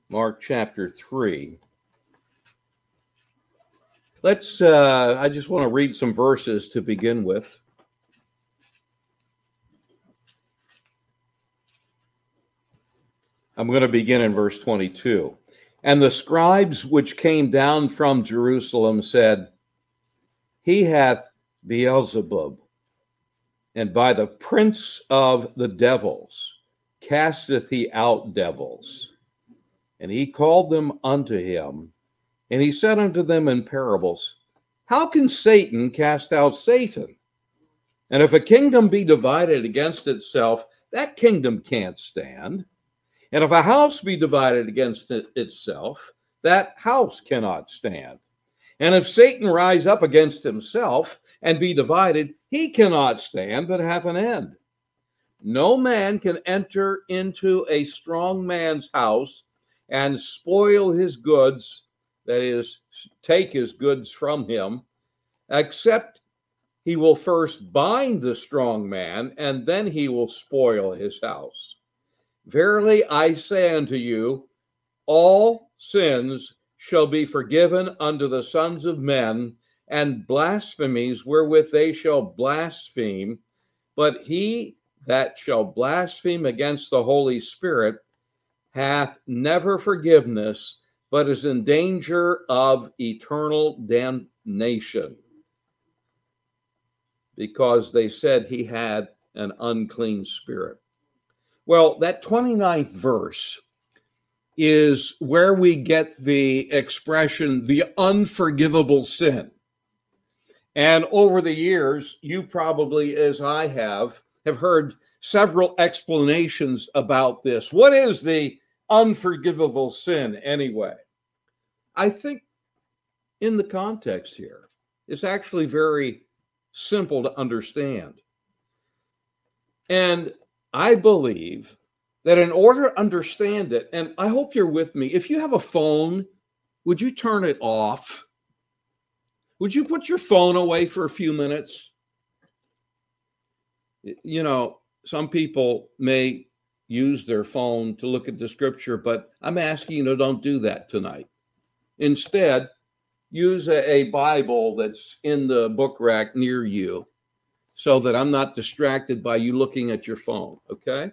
Mark chapter 3. I just want to read some verses to begin with. I'm going to begin in verse 22. And the scribes which came down from Jerusalem said, He hath Beelzebub, and by the prince of the devils casteth he out devils. And he called them unto him, and he said unto them in parables, How can Satan cast out Satan? And if a kingdom be divided against itself, that kingdom can't stand. And if a house be divided against itself, that house cannot stand. And if Satan rise up against himself and be divided, he cannot stand, but hath an end. No man can enter into a strong man's house and spoil his goods, that is, take his goods from him, except he will first bind the strong man, and then he will spoil his house. Verily I say unto you, all sins shall be forgiven unto the sons of men, and blasphemies wherewith they shall blaspheme. But he that shall blaspheme against the Holy Spirit hath never forgiveness, but is in danger of eternal damnation, because they said he had an unclean spirit. Well, that 29th verse is where we get the expression, the unforgivable sin. And over the years, you probably, as I have heard several explanations about this. What is the unforgivable sin anyway? I think in the context here, it's actually very simple to understand. And I believe that in order to understand it, and I hope you're with me, if you have a phone, would you turn it off? Would you put your phone away for a few minutes? You know, some people may use their phone to look at the scripture, but I'm asking you to don't do that tonight. Instead, use a Bible that's in the book rack near you so that I'm not distracted by you looking at your phone, okay?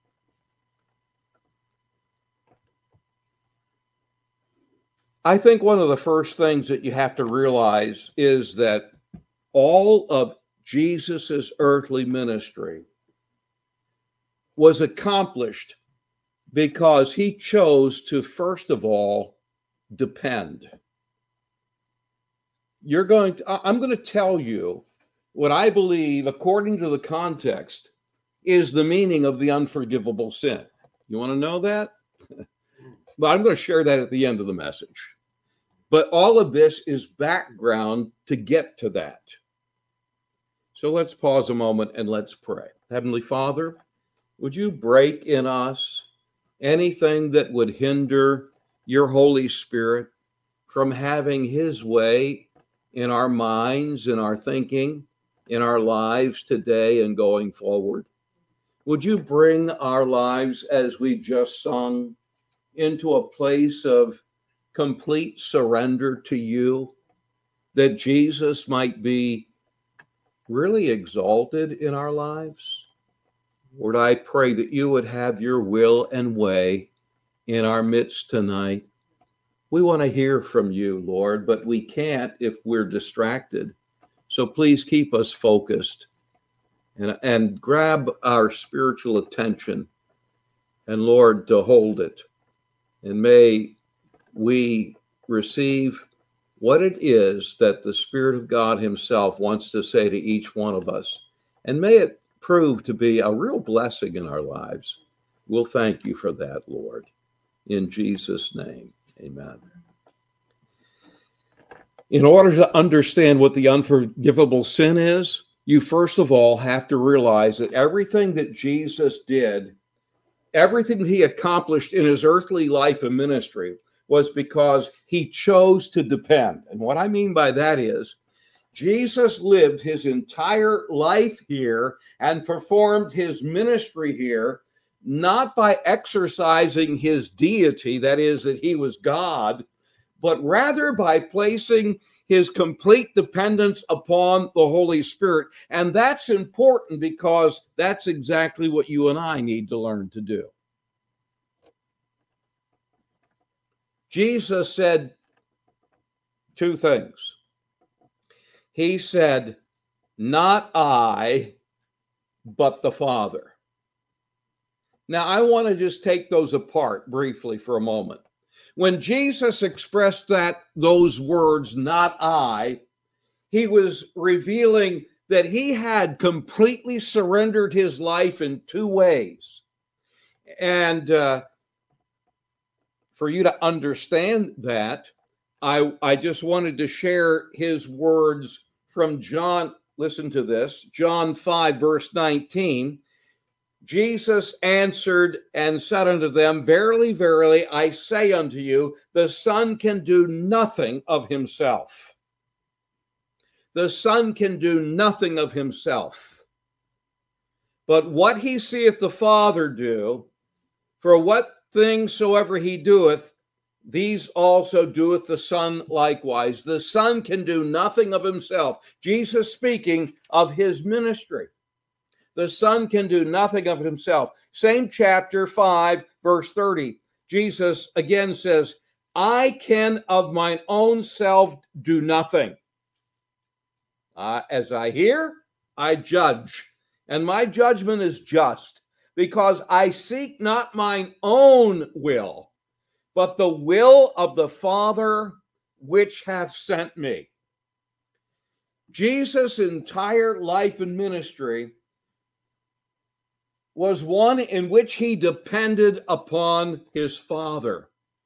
I think one of the first things that you have to realize is that all of Jesus's earthly ministry was accomplished because he chose to, first of all, depend. I'm going to tell you what I believe, according to the context, is the meaning of the unforgivable sin. You want to know that? Well, I'm going to share that at the end of the message. But all of this is background to get to that. So let's pause a moment and let's pray. Heavenly Father, would you break in us anything that would hinder your Holy Spirit from having his way in our minds, in our thinking, in our lives today and going forward? Would you bring our lives, as we just sung, into a place of complete surrender to you, that Jesus might be really exalted in our lives? Lord, I pray that you would have your will and way in our midst tonight. We want to hear from you, Lord, but we can't if we're distracted. So please keep us focused and grab our spiritual attention, and Lord, to hold it. And may we receive what it is that the Spirit of God himself wants to say to each one of us. And may it prove to be a real blessing in our lives. We'll thank you for that, Lord. In Jesus' name, amen. In order to understand what the unforgivable sin is, you first of all have to realize that everything that Jesus did, everything he accomplished in his earthly life and ministry, was because he chose to depend. And what I mean by that is, Jesus lived his entire life here and performed his ministry here not by exercising his deity, that is, that he was God, but rather by placing his complete dependence upon the Holy Spirit. And that's important because that's exactly what you and I need to learn to do. Jesus said two things. He said, "Not I, but the Father." Now, I want to just take those apart briefly for a moment. When Jesus expressed those words, "not I," he was revealing that he had completely surrendered his life in two ways. And for you to understand that, I just wanted to share his words from John. Listen to this, John 5, verse 19. Jesus answered and said unto them, "Verily, verily, I say unto you, the Son can do nothing of himself. The Son can do nothing of himself. But what he seeth the Father do, for what things soever he doeth, these also doeth the Son likewise." The Son can do nothing of himself. Jesus speaking of his ministry. The Son can do nothing of himself. Same chapter 5, verse 30. Jesus again says, "I can of mine own self do nothing. As I hear, I judge, and my judgment is just, because I seek not mine own will, but the will of the Father which hath sent me." Jesus' entire life and ministry was one in which he depended upon his Father.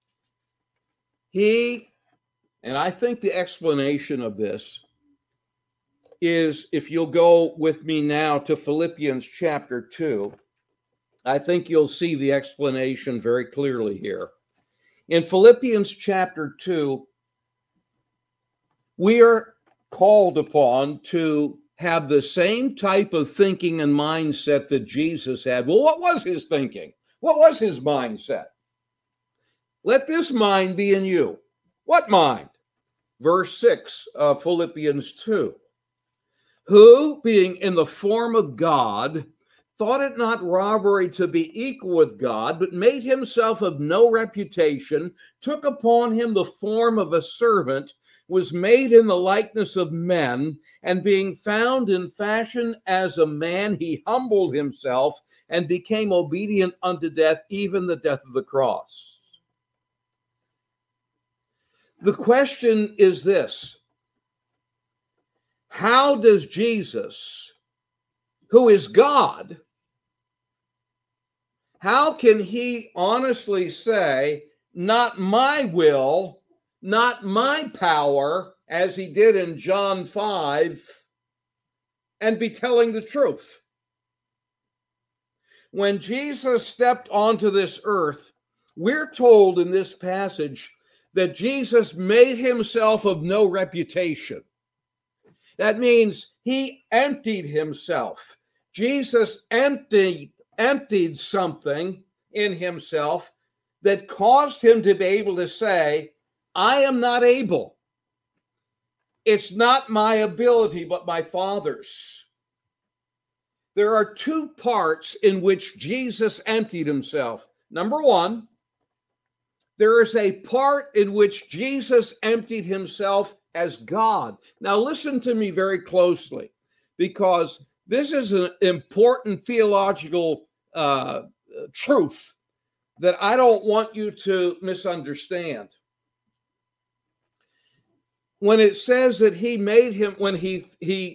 And I think the explanation of this is, if you'll go with me now to Philippians chapter 2, I think you'll see the explanation very clearly here. In Philippians chapter 2, we are called upon to have the same type of thinking and mindset that Jesus had. Well, what was his thinking? What was his mindset? "Let this mind be in you." What mind? Verse 6 of Philippians 2. "Who, being in the form of God, thought it not robbery to be equal with God, but made himself of no reputation, took upon him the form of a servant, was made in the likeness of men, and being found in fashion as a man, he humbled himself and became obedient unto death, even the death of the cross." The question is this: how does Jesus, who is God, how can he honestly say, "Not my will, not my power," as he did in John 5, and be telling the truth? When Jesus stepped onto this earth, we're told in this passage that Jesus made himself of no reputation. That means he emptied himself. Jesus emptied something in himself that caused him to be able to say, "I am not able. It's not my ability, but my Father's." There are two parts in which Jesus emptied himself. Number one, there is a part in which Jesus emptied himself as God. Now listen to me very closely, because this is an important theological truth that I don't want you to misunderstand. When it says that he made him, when he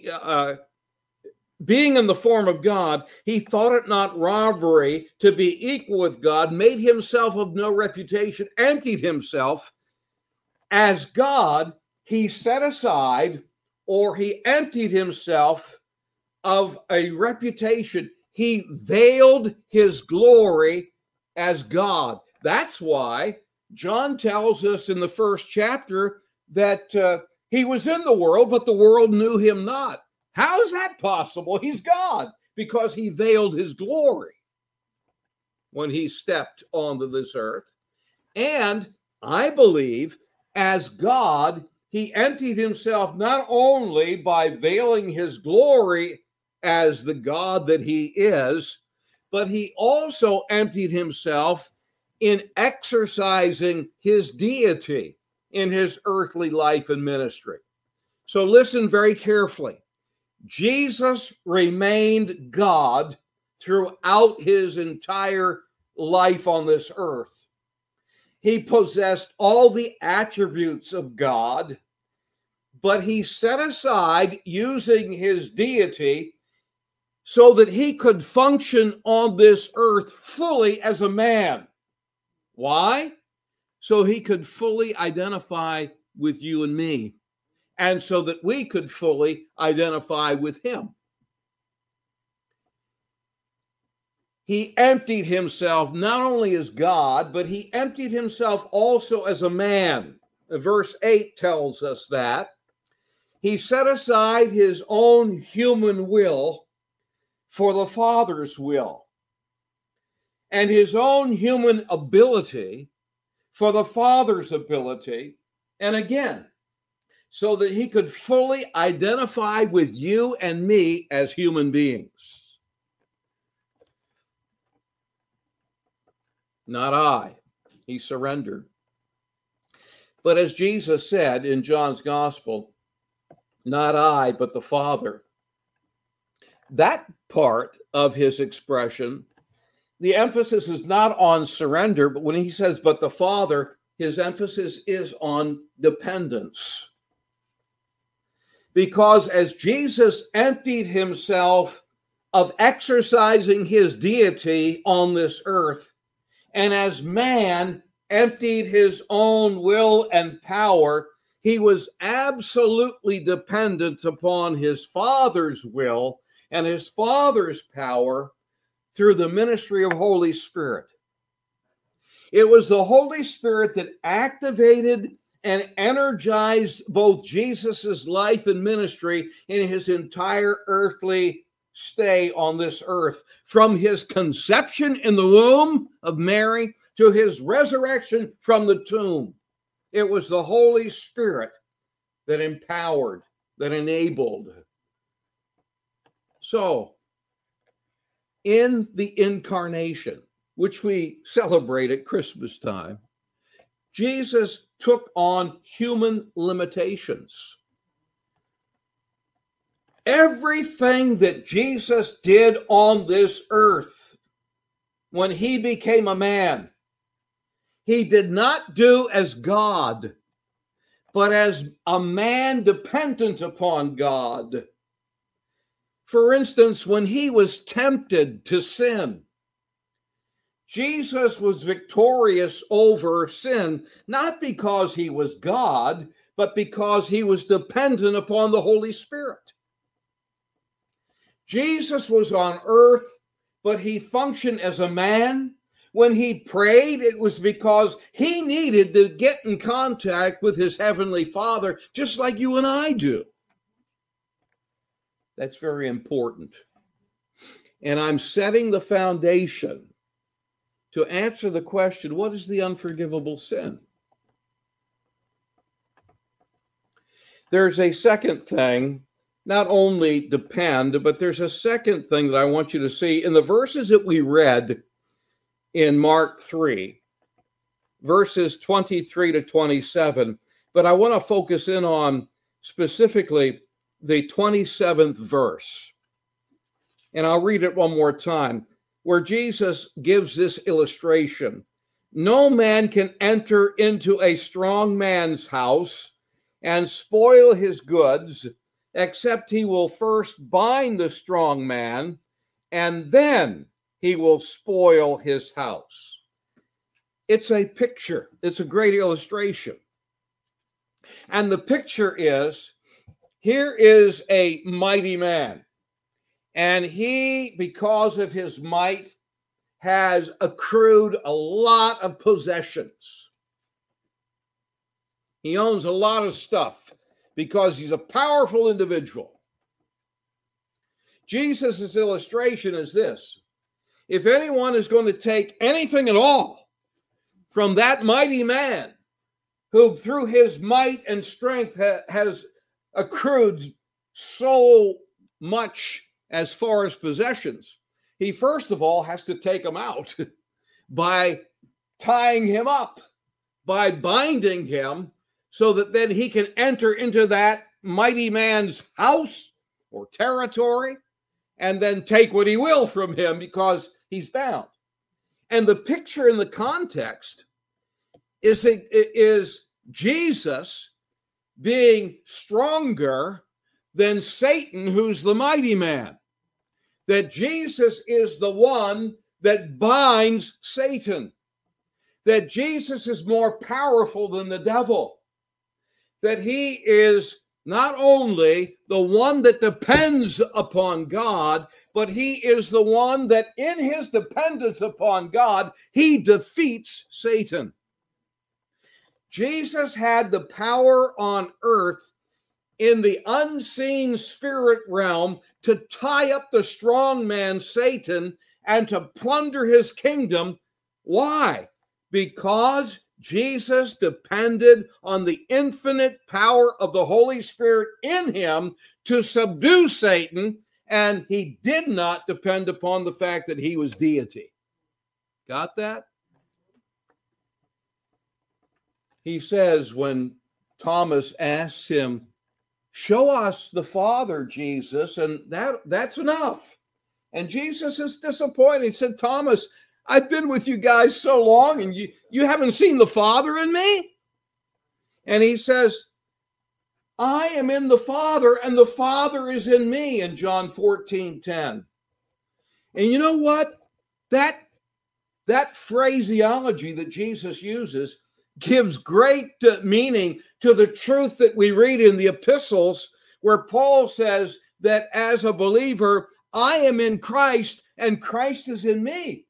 being in the form of God, he thought it not robbery to be equal with God, made himself of no reputation, emptied himself. As God, he set aside, or he emptied himself of a reputation. He veiled his glory as God. That's why John tells us in the first chapter that he was in the world, but the world knew him not. How is that possible? He's God, because he veiled his glory. when he stepped onto this earth. And I believe as God, he emptied himself not only by veiling his glory as the God that he is, but he also emptied himself in exercising his deity in his earthly life and ministry. So listen very carefully. Jesus remained God throughout his entire life on this earth. He possessed all the attributes of God, but he set aside using his deity so that he could function on this earth fully as a man. Why? So he could fully identify with you and me, and so that we could fully identify with him. He emptied himself not only as God, but he emptied himself also as a man. Verse 8 tells us that. He set aside his own human will for the Father's will, and his own human ability for the Father's ability, and again, so that he could fully identify with you and me as human beings. Not I. He surrendered. But as Jesus said in John's Gospel, not I, but the Father. That part of his expression, the emphasis is not on surrender, but when he says, but the Father, his emphasis is on dependence. Because as Jesus emptied himself of exercising his deity on this earth, and as man emptied his own will and power, he was absolutely dependent upon his Father's will and his Father's power through the ministry of Holy Spirit. It was the Holy Spirit that activated and energized both Jesus's life and ministry in his entire earthly stay on this earth, from his conception in the womb of Mary to his resurrection from the tomb. It was the Holy Spirit that empowered, that enabled. So, in the incarnation, which we celebrate at Christmas time, Jesus took on human limitations. Everything that Jesus did on this earth when he became a man, he did not do as God, but as a man dependent upon God. For instance, when he was tempted to sin, Jesus was victorious over sin, not because he was God, but because he was dependent upon the Holy Spirit. Jesus was on earth, but he functioned as a man. When he prayed, it was because he needed to get in contact with his heavenly Father, just like you and I do. That's very important. And I'm setting the foundation to answer the question, what is the unforgivable sin? There's a second thing, not only depend, but there's a second thing that I want you to see in the verses that we read in Mark 3, verses 23 to 27. But I want to focus in on specifically the 27th verse. And I'll read it one more time, where Jesus gives this illustration. No man can enter into a strong man's house and spoil his goods, except he will first bind the strong man, and then he will spoil his house. It's a picture. It's a great illustration. And the picture is, here is a mighty man. And he, because of his might, has accrued a lot of possessions. He owns a lot of stuff because he's a powerful individual. Jesus' illustration is this. if anyone is going to take anything at all from that mighty man who through his might and strength has accrued so much as far as possessions, he first of all has to take them out by tying him up, by binding him, so that then he can enter into that mighty man's house or territory and then take what he will from him because he's bound. And the picture in the context is Jesus being stronger than Satan, who's the mighty man. That Jesus is the one that binds Satan. That Jesus is more powerful than the devil. That he is not only the one that depends upon God, but he is the one that in his dependence upon God, he defeats Satan. Jesus had the power on earth in the unseen spirit realm to tie up the strong man Satan and to plunder his kingdom. Why? Because Jesus depended on the infinite power of the Holy Spirit in him to subdue Satan, and he did not depend upon the fact that he was deity. Got that? He says when Thomas asks him, "Show us the Father, Jesus," and that's enough. And Jesus is disappointed. He said, "Thomas, I've been with you guys so long, and you haven't seen the Father in me?" And he says, "I am in the Father, and the Father is in me," in John 14:10. And you know what? That phraseology that Jesus uses gives great meaning to the truth that we read in the epistles, where Paul says that as a believer, I am in Christ and Christ is in me.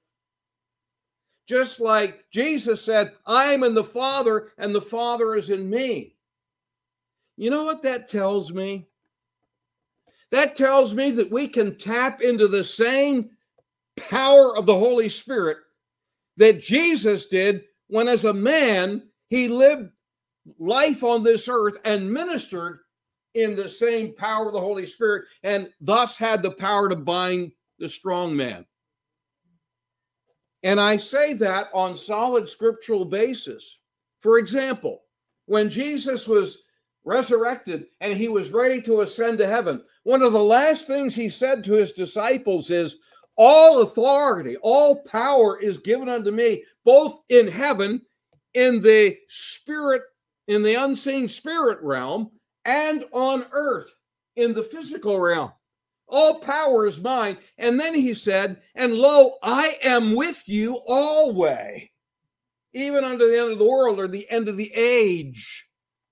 Just like Jesus said, I am in the Father and the Father is in me. You know what that tells me? That tells me that we can tap into the same power of the Holy Spirit that Jesus did when as a man, he lived life on this earth and ministered in the same power of the Holy Spirit and thus had the power to bind the strong man. And I say that on solid scriptural basis. For example, when Jesus was resurrected and he was ready to ascend to heaven, one of the last things he said to his disciples is, "All authority, all power is given unto me, both in heaven, in the spirit, in the unseen spirit realm, and on earth, in the physical realm. All power is mine." And then he said, "And lo, I am with you always, even unto the end of the world," or the end of the age.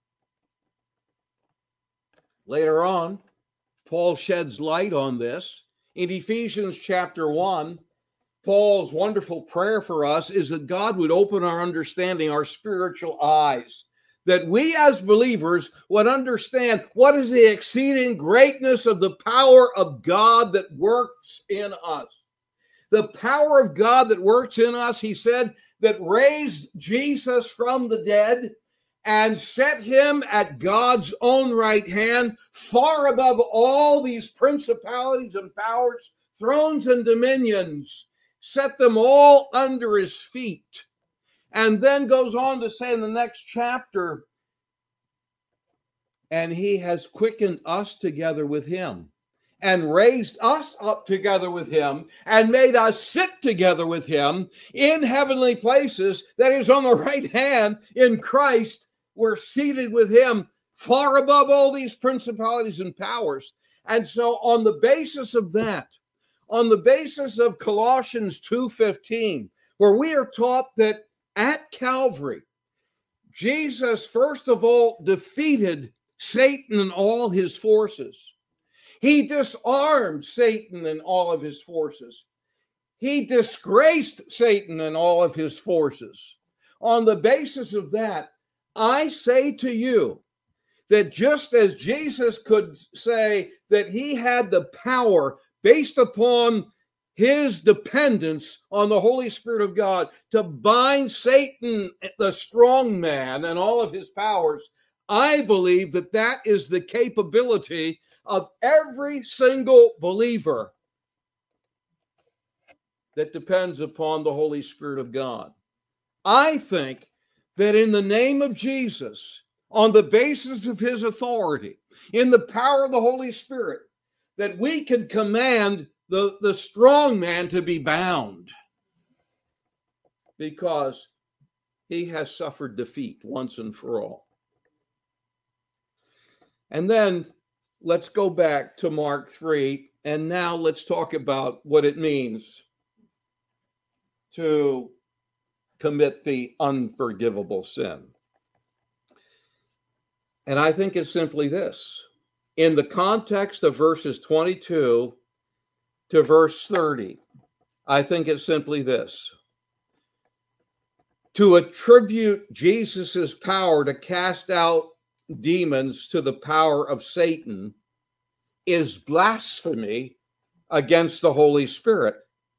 Later on, Paul sheds light on this. In Ephesians chapter 1, Paul's wonderful prayer for us is that God would open our understanding, our spiritual eyes, that we as believers would understand what is the exceeding greatness of the power of God that works in us. The power of God that works in us, he said, that raised Jesus from the dead and set him at God's own right hand, far above all these principalities and powers, thrones and dominions, set them all under his feet. And then goes on to say in the next chapter, "And he has quickened us together with him, and raised us up together with him, and made us sit together with him in heavenly places," that is, on the right hand in Christ. We're seated with him far above all these principalities and powers. And so on the basis of that, on the basis of Colossians 2:15, where we are taught that at Calvary, Jesus, first of all, defeated Satan and all his forces. He disarmed Satan and all of his forces. He disgraced Satan and all of his forces. On the basis of that, I say to you that just as Jesus could say that he had the power based upon his dependence on the Holy Spirit of God to bind Satan, the strong man, and all of his powers, I believe that that is the capability of every single believer that depends upon the Holy Spirit of God. I think that in the name of Jesus, on the basis of his authority, in the power of the Holy Spirit, that we can command the strong man to be bound because he has suffered defeat once and for all. And then let's go back to Mark 3, and now let's talk about what it means to commit the unforgivable sin. And I think it's simply this. In the context of verses 22 to verse 30, I think it's simply this. To attribute Jesus's power to cast out demons to the power of Satan is blasphemy against the Holy Spirit.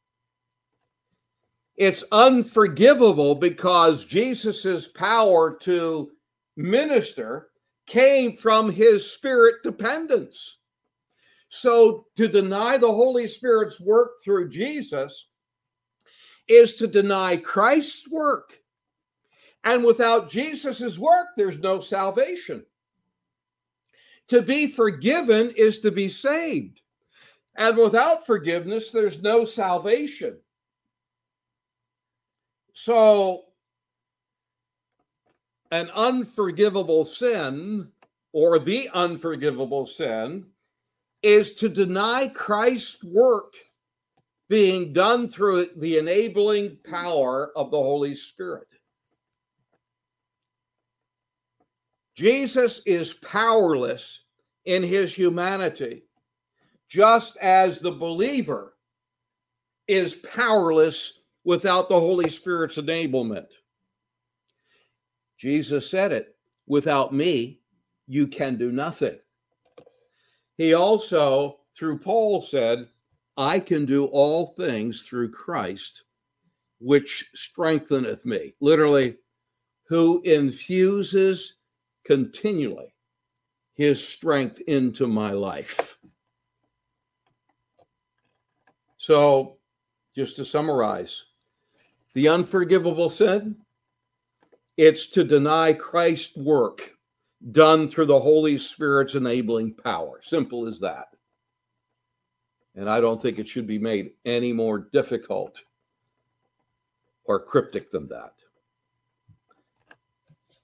It's unforgivable because Jesus's power to minister came from his spirit dependence. So to deny the Holy Spirit's work through Jesus is to deny Christ's work. And without Jesus's work, there's no salvation. To be forgiven is to be saved. And without forgiveness, there's no salvation. So an unforgivable sin, or the unforgivable sin, is to deny Christ's work being done through the enabling power of the Holy Spirit. Jesus is powerless in his humanity, just as the believer is powerless without the Holy Spirit's enablement. Jesus said it, without me, you can do nothing. He also, through Paul, said, I can do all things through Christ, which strengtheneth me. Literally, who infuses continually his strength into my life. So, just to summarize, the unforgivable sin, it's to deny Christ's work done through the Holy Spirit's enabling power. Simple as that. And I don't think it should be made any more difficult or cryptic than that.